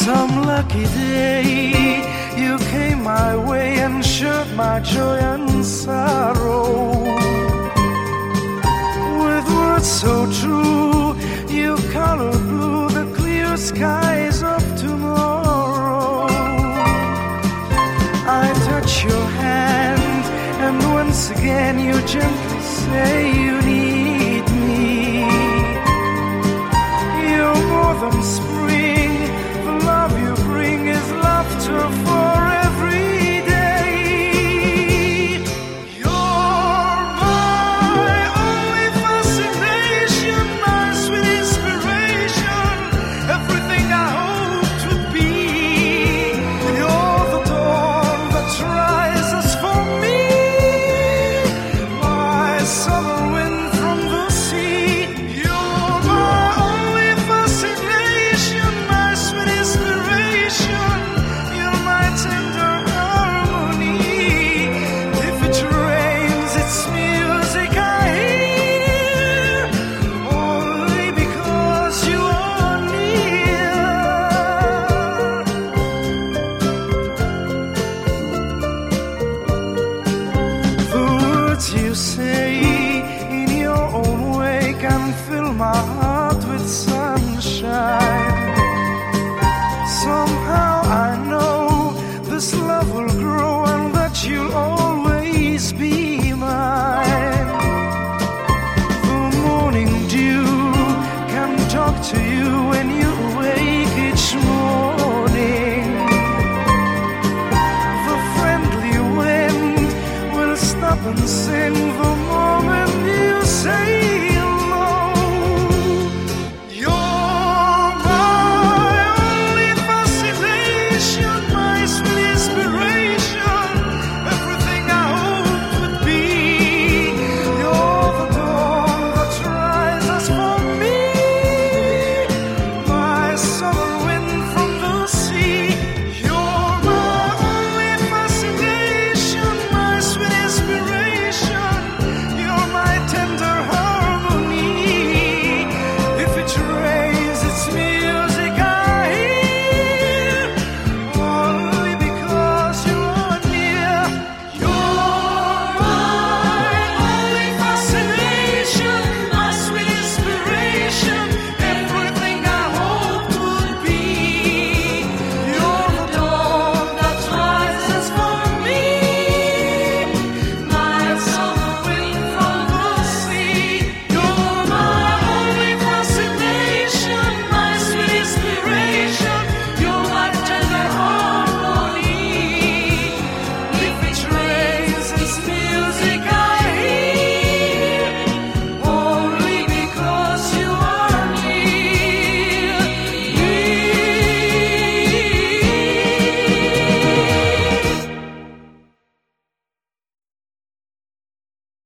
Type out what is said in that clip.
Some lucky day you came my way and shared my joy and sorrow. With words so true, you color blue the clear skies of tomorrow. I touch your hand and once again you gently say you need me. You're more than spring, the love you bring is laughter for every day. You're my only fascination, my sweet inspiration, everything I hope to be. You're the dawn that rises for me, my summer